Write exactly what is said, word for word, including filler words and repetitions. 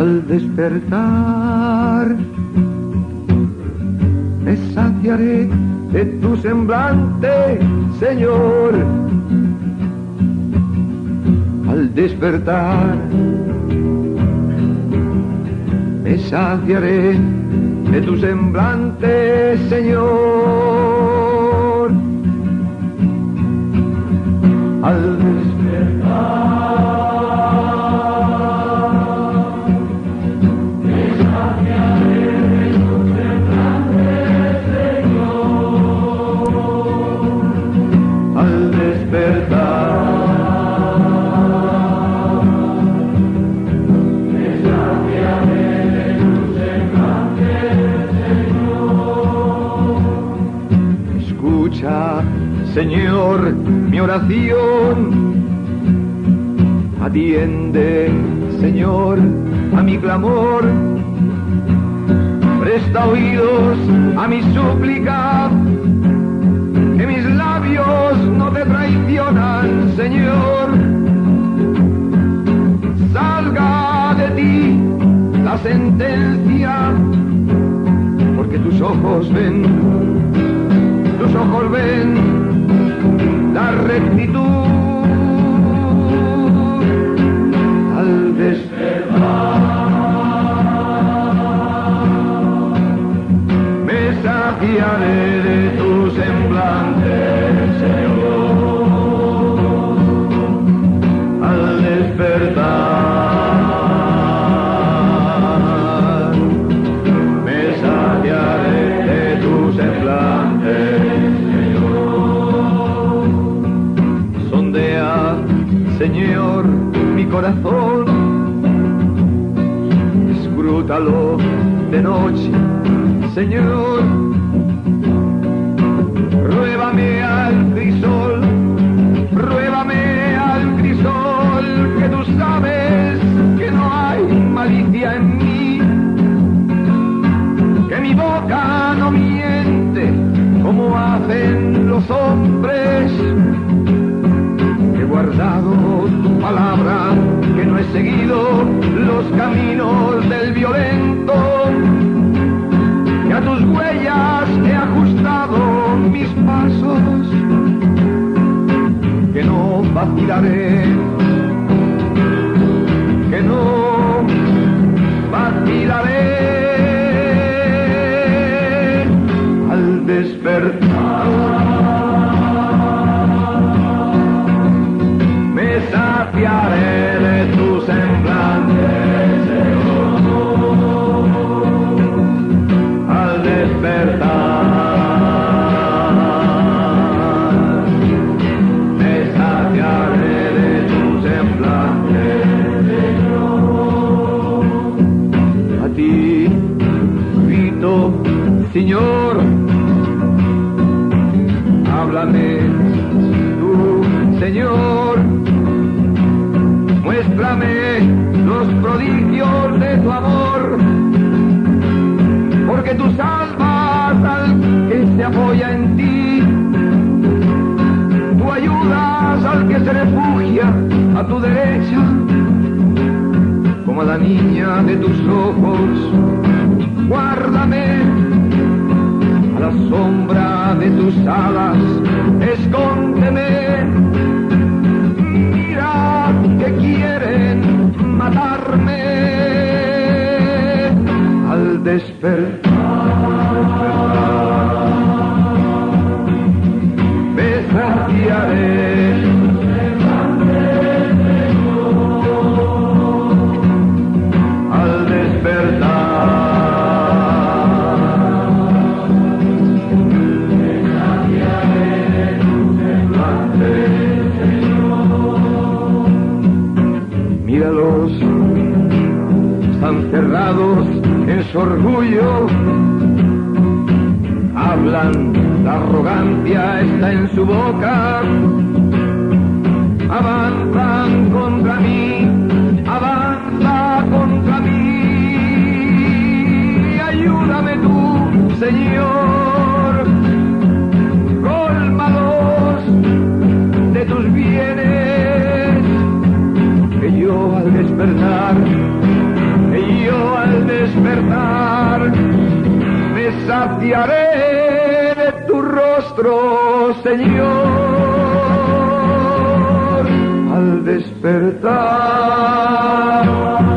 Al despertar me saciaré de tu semblante, Señor. Al despertar me saciaré de tu semblante, Señor. Al despertar Señor, mi oración, atiende, Señor, a mi clamor, presta oídos a mi súplica, que mis labios no te traicionan, Señor. Salga de ti la sentencia, porque tus ojos ven, tus ojos ven la rectitud. Al despertar me saciaré de tu semblante, Señor. Al despertar me saciaré de tu semblante, Señor, mi corazón, escrútalo de noche, Señor. Pruébame al crisol, pruébame al crisol, que tú sabes que no hay malicia en mí, que mi boca no miente como hacen los hombres. He guardado tu palabra, que no he seguido los caminos del violento, que a tus huellas he ajustado mis pasos, que no vacilaré, que no vacilaré. Al despertar saciaré de tu semblante, Señor. Al despertar me saciaré de tu semblante, Señor. A ti grito, Señor, háblame tú, Señor. Muéstrame los prodigios de tu amor, porque tú salvas al que se apoya en ti, tú ayudas al que se refugia a tu derecha, como a la niña de tus ojos. Guárdame a la sombra de tus alas, escóndeme. Que quieren matarme. Al despertar me saciaré. Al despertar me saciaré tu semblante. Míralos, están cerrados en su orgullo, hablan, la arrogancia está en su boca, avanzan contra mí, avanza contra mí. Ayúdame tú, Señor, cólmalos de tus bienes, que yo al despertar, que yo al despertar me saciaré de tu rostro, Señor, al despertar.